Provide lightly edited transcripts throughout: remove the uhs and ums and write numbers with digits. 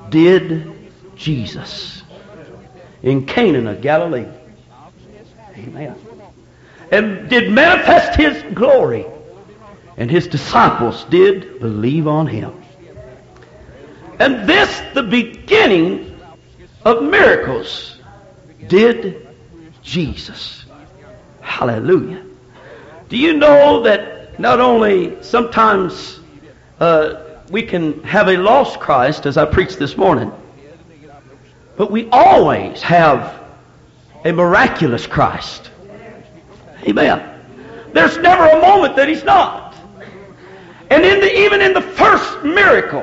did Jesus in Cana of Galilee. Amen. And did manifest His glory. And His disciples did believe on Him. And this, the beginning of miracles, did Jesus. Hallelujah. Do you know that not only sometimes we can have a lost Christ, as I preached this morning, but we always have a miraculous Christ. Amen. There's never a moment that He's not. And even in the first miracle,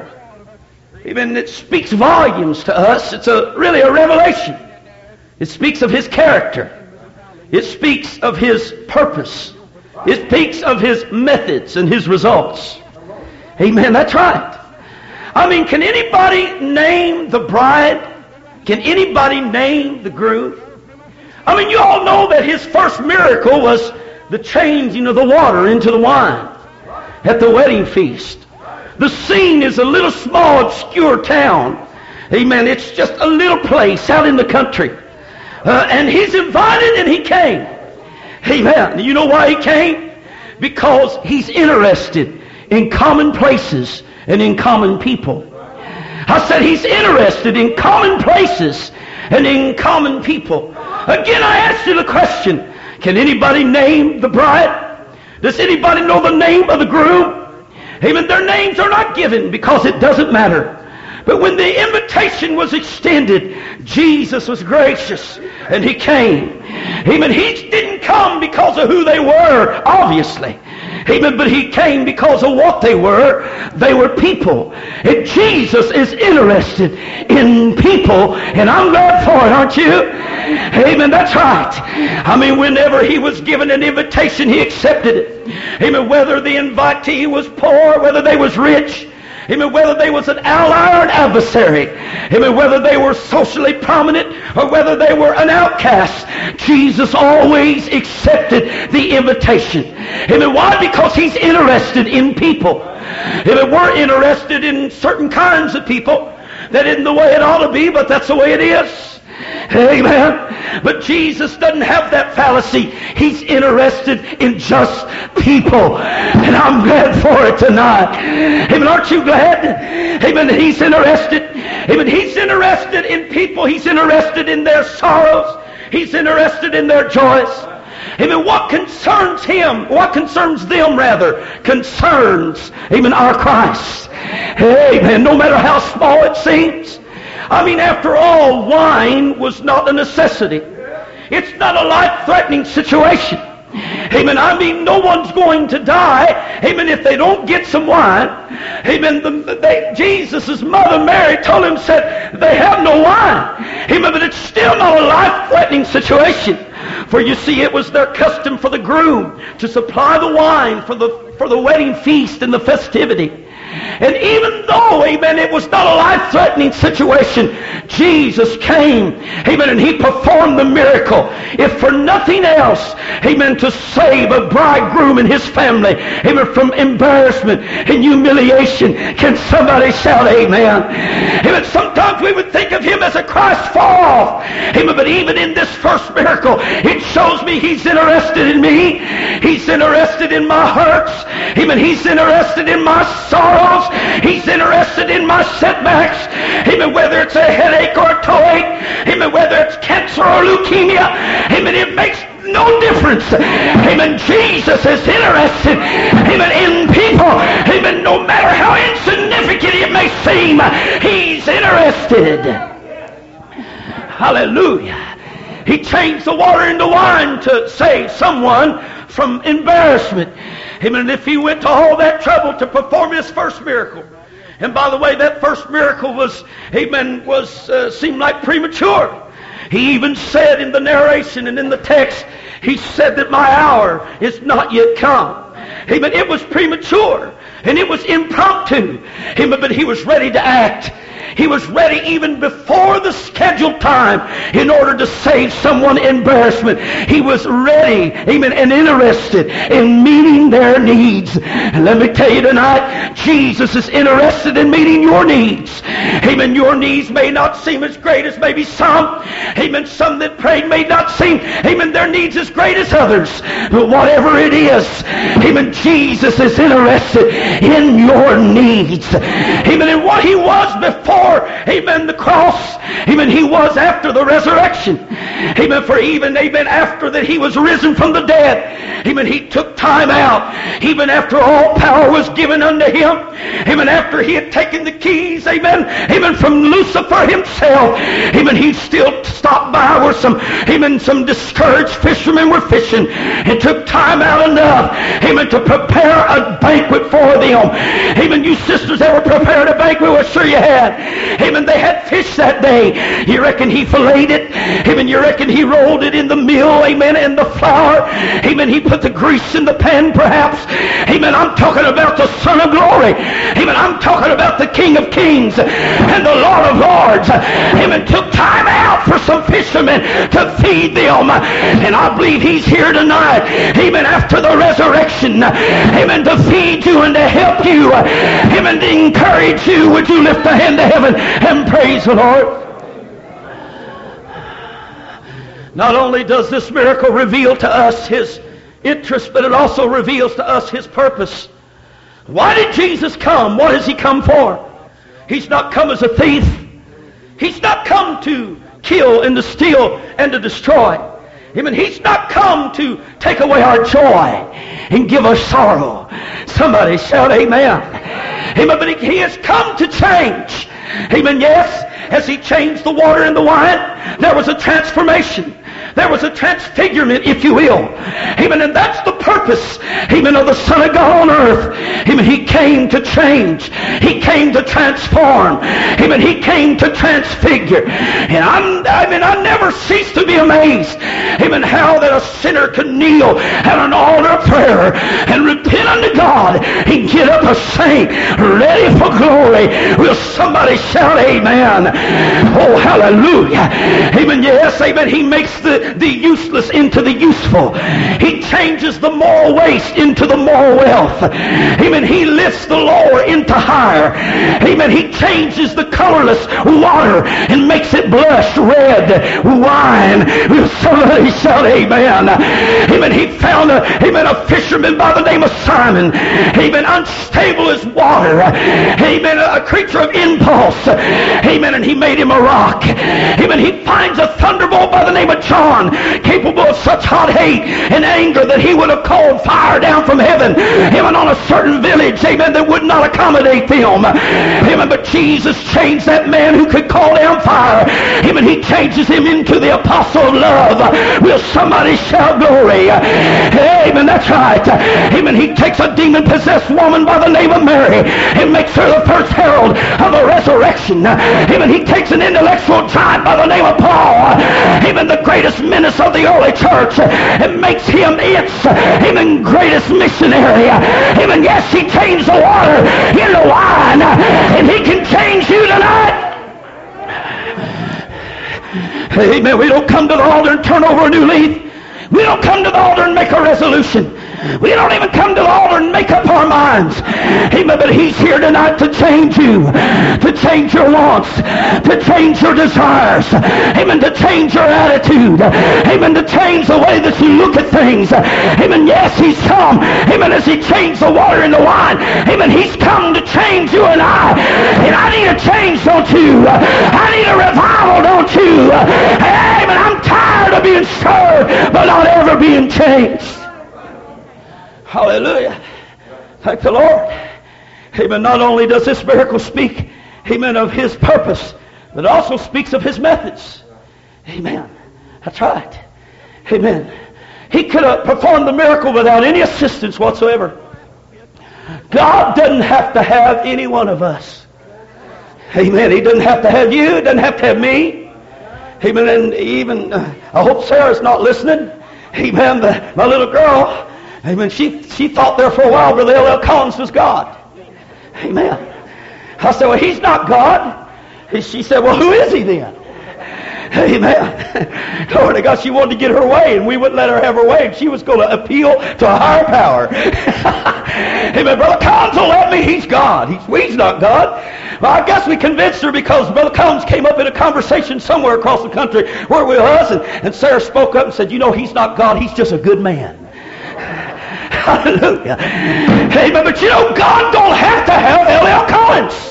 even it speaks volumes to us. It's really a revelation. It speaks of His character. It speaks of His purpose. It speaks of His methods and His results. Amen. That's right. I mean, can anybody name the bride? Can anybody name the groom? I mean, you all know that His first miracle was the changing of the water into the wine at the wedding feast. The scene is a little small, obscure town. Amen. It's just a little place out in the country. And He's invited and He came. Amen. You know why He came? Because He's interested in common places and in common people. I said He's interested in common places and in common people. Again, I asked you the question, can anybody name the bride? Does anybody know the name of the groom? Amen. Their names are not given because it doesn't matter. But when the invitation was extended, Jesus was gracious and He came. Amen. He didn't come because of who they were, obviously. Amen. But He came because of what they were. They were people. And Jesus is interested in people. And I'm glad for it, aren't you? Amen. That's right. I mean, whenever He was given an invitation, He accepted it. Amen. Whether the invitee was poor, whether they was rich, amen, whether they was an ally or an adversary, amen, whether they were socially prominent or whether they were an outcast, Jesus always accepted the invitation. Amen. Why? Because He's interested in people. Amen. We're interested in certain kinds of people. That isn't the way it ought to be, but that's the way it is. Amen. But Jesus doesn't have that fallacy. He's interested in just people. And I'm glad for it tonight. Amen. Aren't you glad? Amen. He's interested. Amen. He's interested in people. He's interested in their sorrows. He's interested in their joys. Amen. What concerns Him, what concerns them rather, concerns, amen, our Christ. Amen. No matter how small it seems. I mean, after all, wine was not a necessity. It's not a life-threatening situation. Amen. I mean, no one's going to die, amen, if they don't get some wine. Amen. Jesus' mother Mary told Him, said, they have no wine. Amen. But it's still not a life-threatening situation. For you see, it was their custom for the groom to supply the wine for the wedding feast and the festivity. And even though, amen, it was not a life-threatening situation, Jesus came, amen, and He performed the miracle. If for nothing else, amen, to save a bridegroom and his family, amen, from embarrassment and humiliation. Can somebody shout amen? Amen. Sometimes we would think of Him as a Christ far off. Amen. But even in this first miracle, it shows me He's interested in me. He's interested in my hurts. Amen. He's interested in my sorrows. He's interested in my setbacks. Amen. Whether it's a headache or a toothache. Amen. Whether it's cancer or leukemia. Amen. It makes no difference. Amen. Jesus is interested, amen, in people. Amen. No matter how insignificant it may seem, He's interested. Hallelujah. He changed the water into wine to save someone from embarrassment. Amen. And if He went to all that trouble to perform His first miracle, and by the way, that first miracle was, amen, seemed like premature. He even said in the narration and in the text, He said that my hour is not yet come. Amen. It was premature and it was impromptu. Amen. But He was ready to act. He was ready even before the scheduled time in order to save someone embarrassment. He was ready, amen, and interested in meeting their needs. And let me tell you tonight, Jesus is interested in meeting your needs. Amen. Your needs may not seem as great as maybe some. Amen. Some that prayed may not seem, amen, their needs as great as others. But whatever it is, amen, Jesus is interested in your needs. Amen. And what he was before, amen, the cross, amen, he was after the resurrection. Amen. For even, amen, after that he was risen from the dead, amen, he took time out, even after all power was given unto him, amen, after he had taken the keys, amen, amen, from Lucifer himself, amen, he still stopped by where some discouraged fishermen were fishing, and took time out enough, amen, to prepare a banquet for them. Amen. You sisters ever prepared a banquet? Well, sure you had. Amen. They had fish that day. You reckon he filleted it? Amen. You reckon he rolled it in the mill? Amen. And the flour? Amen. He put the grease in the pan, perhaps. Amen. I'm talking about the Son of Glory. Amen. I'm talking about the King of Kings and the Lord of Lords. Amen. Took time out for some fishermen to feed them. And I believe he's here tonight. Amen. After the resurrection. Amen. To feed you and to help you. Amen. To encourage you. Would you lift a hand to heaven and praise the Lord? Not only does this miracle reveal to us his interest, but it also reveals to us his purpose. Why did Jesus come? What has he come for? He's not come as a thief. He's not come to kill and to steal and to destroy. Amen. He's not come to take away our joy and give us sorrow. Somebody shout amen. Amen. But he has come to change. Amen. Yes, as he changed the water and the wine, there was a transformation. There was a transfigurement, if you will. Amen. And that's the purpose, amen, of the Son of God on earth. Amen. He came to change. He came to transform. Amen. He came to transfigure. And I never cease to be amazed, amen, how that a sinner could kneel at an altar of prayer and repent unto God and get up a saint ready for glory. Will somebody shout amen? Oh, hallelujah. Amen. Yes, amen. He makes the useless into the useful. He changes the moral waste into the moral wealth. Amen. He lifts the lower into higher. Amen. He changes the colorless water and makes it blush red wine. Will somebody shout amen? Amen. He found a fisherman by the name of Simon. Amen. Unstable as water. Amen. A creature of impulse. Amen. And he made him a rock. Amen. He finds a thunderbolt by the name of John, capable of such hot hate and anger that he would have called fire down from heaven, amen, on a certain village, amen, that would not accommodate them. Amen. But Jesus changed that man who could call down fire. Amen. He changes him into the apostle of love. Will somebody shout glory? Amen. That's right. Amen. He takes a demon-possessed woman by the name of Mary and makes her the first herald of the resurrection. Amen. He takes an intellectual giant by the name of Paul, amen, the greatest menace of the early church, and makes him its, amen, greatest missionary. Amen. Yes, he changed the water into wine, and he can change you tonight. Amen. We don't come to the altar and turn over a new leaf. We don't come to the altar and make a resolution. We don't even come to the altar and make up our minds. Amen. But he's here tonight to change you, to change your wants, to change your desires. Amen. To change your attitude. Amen. To change the way that you look at things. Amen. Yes, he's come. Amen. As he changed the water into wine. Amen. He's come to change you and I. And I need a change, don't you? I need a revival, don't you? Amen. I'm tired of being stirred, but not ever being changed. Hallelujah. Thank the Lord. Amen. Not only does this miracle speak, amen, of his purpose, but it also speaks of his methods. Amen. That's right. Amen. He could have performed the miracle without any assistance whatsoever. God doesn't have to have any one of us. Amen. He doesn't have to have you. He doesn't have to have me. Amen. And even, I hope Sarah's not listening. Amen. My little girl, amen, she thought there for a while Brother L.L. Collins was God. Amen. I said, well, he's not God. She said, well, who is he then? Amen. Glory to God. She wanted to get her way, and we wouldn't let her have her way. And she was going to appeal to a higher power. Amen. Brother Collins will let me. He's God. He's not God. Well, I guess we convinced her because Brother Collins came up in a conversation somewhere across the country where we was, and Sarah spoke up and said, you know, he's not God. He's just a good man. Hallelujah. Amen. But you know, God don't have to have L.L. Collins.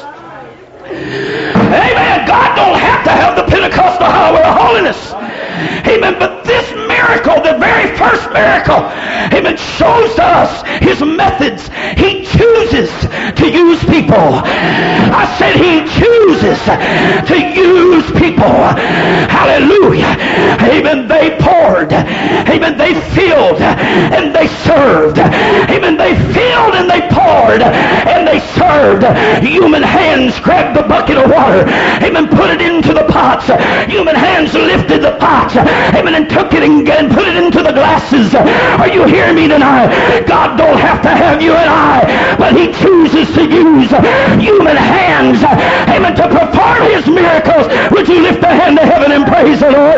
Amen. God don't have to have the Pentecostal highway of holiness. Amen. But this miracle, the very first miracle, amen, shows us his methods. He chooses to use people. I said he chooses to use people. Hallelujah. Amen. They poured. Amen. They filled and they served. Amen. They filled and they poured and they served. Human hands grabbed the bucket of water. Amen. Put it into the pots. Human hands lifted the pots. Amen. And took it and put it into the glasses. Are you hearing me tonight? God don't have to have you and I, but he chooses to use human hands. Amen. To perform his miracles. Would you lift a hand to heaven and praise the Lord?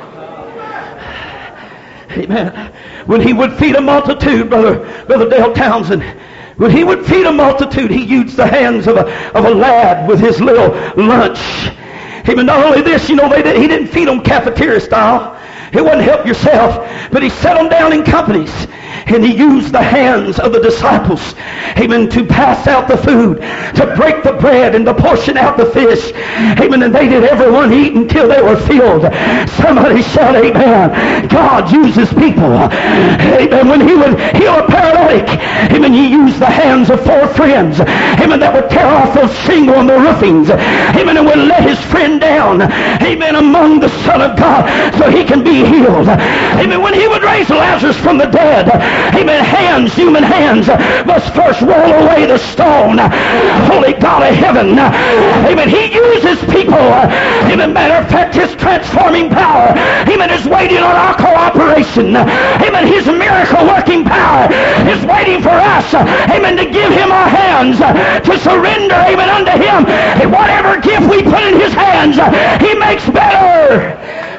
Amen. When he would feed a multitude, Brother Dale Townsend, when he would feed a multitude, he used the hands of a lad with his little lunch. Amen. Not only this, you know, he didn't feed them cafeteria style. It wasn't help yourself, but he set them down in companies. And he used the hands of the disciples, amen, to pass out the food, to break the bread and to portion out the fish. Amen. And they did everyone eat until they were filled. Somebody shout amen. God uses people. Amen. When he would heal a paralytic, amen, he used the hands of 4 friends, amen, that would tear off those shingle on the roofings, amen, and would let his friend down, amen, among the Son of God so he can be healed. Amen. When he would raise Lazarus from the dead, amen, hands, human hands, must first roll away the stone. Holy God of heaven. Amen. He uses people. Amen. Matter of fact, his transforming power, amen, is waiting on our cooperation. Amen. His miracle working power is waiting for us, amen, to give him our hands, to surrender, amen, unto him. And whatever gift we put in his hands, he makes better.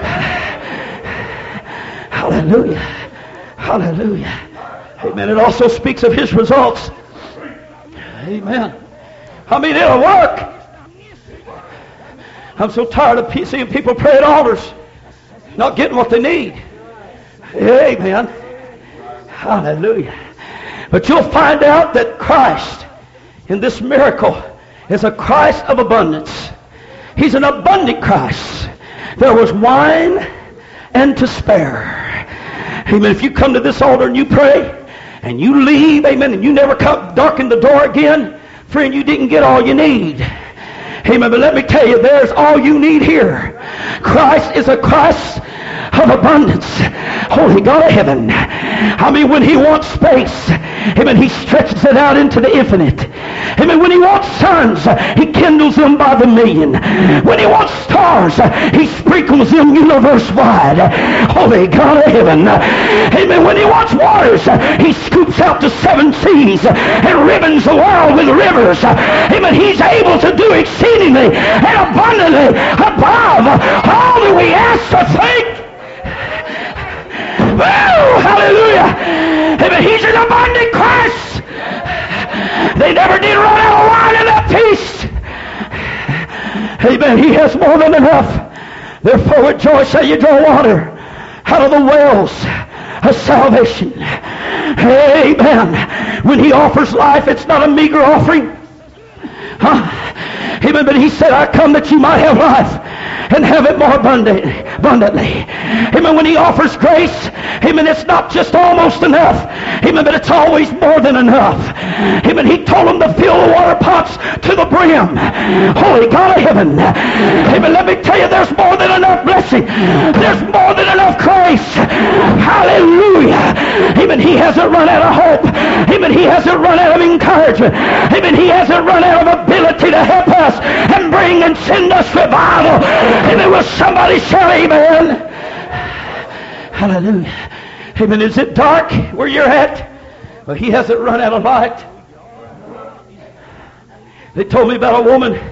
Hallelujah. Hallelujah. Amen. It also speaks of his results. Amen. I mean, it'll work. I'm so tired of seeing people pray at altars, not getting what they need. Amen. Hallelujah. But you'll find out that Christ in this miracle is a Christ of abundance. He's an abundant Christ. There was wine and to spare. Amen. If you come to this altar and you pray and you leave, amen, and you never come darken the door again, friend, you didn't get all you need. Amen. But let me tell you, there's all you need here. Christ is a Christ of abundance. Holy God of heaven. I mean, when he wants space, amen, he stretches it out into the infinite. Amen. When he wants suns, he kindles them by the million. When he wants stars, he sprinkles them universe-wide. Holy God of heaven. Amen. When he wants waters, he scoops out the 7 seas and ribbons the world with rivers. Amen. He's able to do exceedingly and abundantly above all that we ask or think. Oh, hallelujah. Amen. He's an abundant Christ. They never did run out of wine in that feast. Amen. He has more than enough. Therefore, with joy shall you draw water out of the wells of salvation. Amen. When he offers life, it's not a meager offering. Amen. But he said, I come that you might have life and have it more abundantly. Amen. When he offers grace, amen, it's not just almost enough. Amen. But it's always more than enough. Amen. He told them to fill the water pots to the brim. Holy God of heaven. Amen. Let me tell you, there's more than enough blessing. There's more than enough grace. Hallelujah. Amen. He hasn't run out of hope. Amen. He hasn't run out of encouragement. Amen. He hasn't run out of ability to help us and bring and send us revival. Amen. Will somebody shout amen? Hallelujah. Amen. Is it dark where you're at? Well, he hasn't run out of light. They told me about a woman.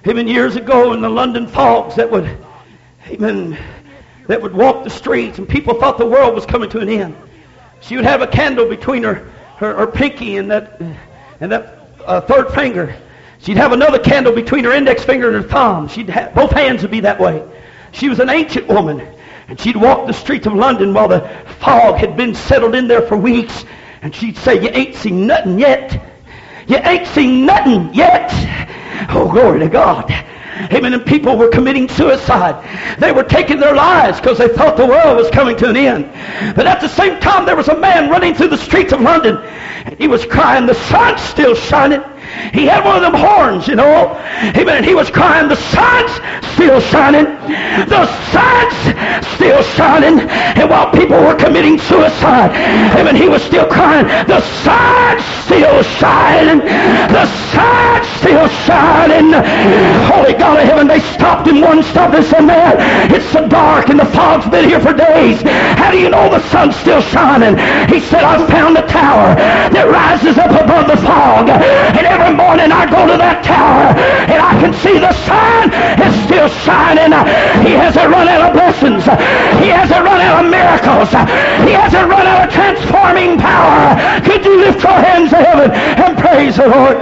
Amen. Years ago in the London fogs that would, amen, that would walk the streets, and people thought the world was coming to an end. She would have a candle between her pinky and that third finger. She'd have another candle between her index finger and her thumb. Both hands would be that way. She was an ancient woman, and she'd walk the streets of London while the fog had been settled in there for weeks, and she'd say, "You ain't seen nothing yet. You ain't seen nothing yet." Oh, glory to God. Amen. And people were committing suicide. They were taking their lives because they thought the world was coming to an end. But at the same time, there was a man running through the streets of London, and he was crying, "The sun's still shining." He had one of them horns, you know. Amen. And he was crying, "The sun's still shining. The sun's still shining." And while people were committing suicide, amen, he was still crying, "The sun's still shining. The sun's still shining." Holy God of heaven, they stopped him. One stopped and said, "Man, it's so dark and the fog's been here for days. How do you know the sun's still shining?" He said, "I found a tower that rises up above the fog. And every morning I go to that tower and I can see the sun is still shining." He hasn't run out of blessings. He hasn't run out of miracles. He hasn't run out of transforming power. Could you lift your hands to heaven and praise the Lord?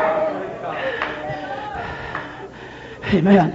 Amen.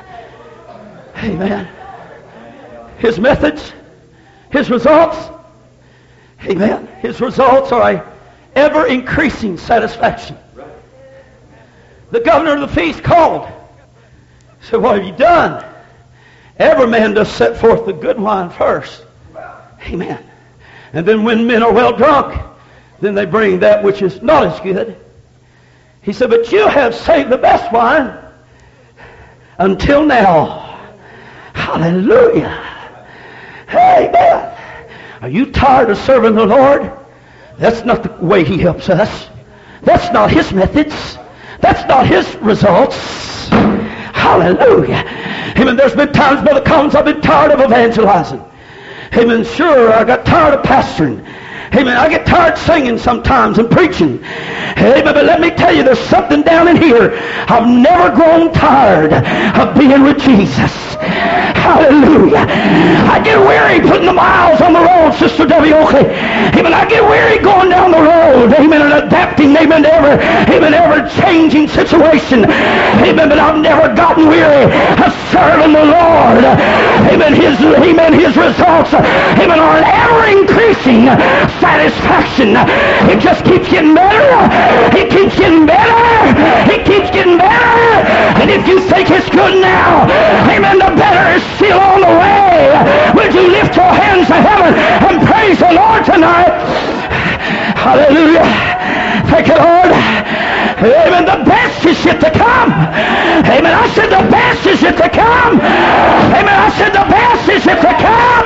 Amen. His methods, his results, amen, his results are a ever-increasing satisfaction. The governor of the feast called. He said, "What have you done?" Every man does set forth the good wine first. Amen. And then when men are well drunk, then they bring that which is not as good. He said, "But you have saved the best wine until now." Hallelujah. Amen. Are you tired of serving the Lord? That's not the way He helps us. That's not His methods. That's not His results. Hallelujah. Amen. There's been times, Brother Collins, I've been tired of evangelizing. Amen. Sure, I got tired of pastoring. Amen. I get tired singing sometimes and preaching. Amen. But let me tell you, there's something down in here. I've never grown tired of being with Jesus. Hallelujah. I get weary putting the miles on the road, Sister Debbie Oakley. Amen. I get weary going down the road. Amen. And adapting, amen, to ever changing situation. Amen. But I've never gotten weary of serving the Lord. Amen. His results, amen, are an ever increasing satisfaction. It just keeps getting better. It keeps getting better. It keeps getting better. And if you think it's good now, amen, the better is still on the way. Would you lift your hands to heaven and praise the Lord tonight? Hallelujah. Thank you, Lord. Amen. The best is yet to come. Amen. I said the best is yet to come. Amen. I said the best is yet to come.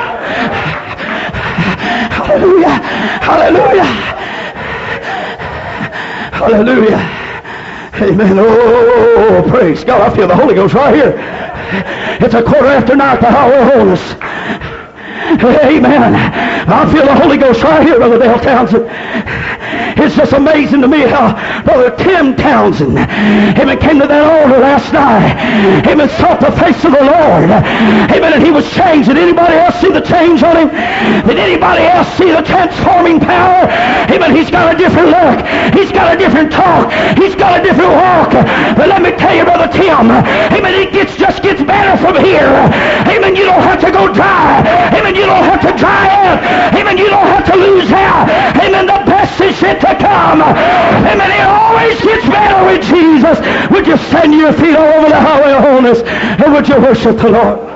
Hallelujah. Hallelujah. Hallelujah. Amen. Oh, praise God. I feel the Holy Ghost right here. It's 9:15 at the Highway of Holiness. Amen. I feel the Holy Ghost right here, Brother Dale Townsend. It's just amazing to me how Brother Tim Townsend, amen, came to that altar last night. Amen, sought the face of the Lord. Amen, and he was changed. Did anybody else see the change on him? Did anybody else see the transforming power? Amen, he's got a different look. He's got a different talk. He's got a different walk. But let me tell you, Brother Tim, amen, it just gets better from here. Amen, you don't have to go dry. Amen, you don't have to dry out. Amen, you don't have to lose out. Amen, the best is yet to come. Amen, it always gets better with Jesus. Would you stand to your feet all over the Highway of Holiness, and would you worship the Lord?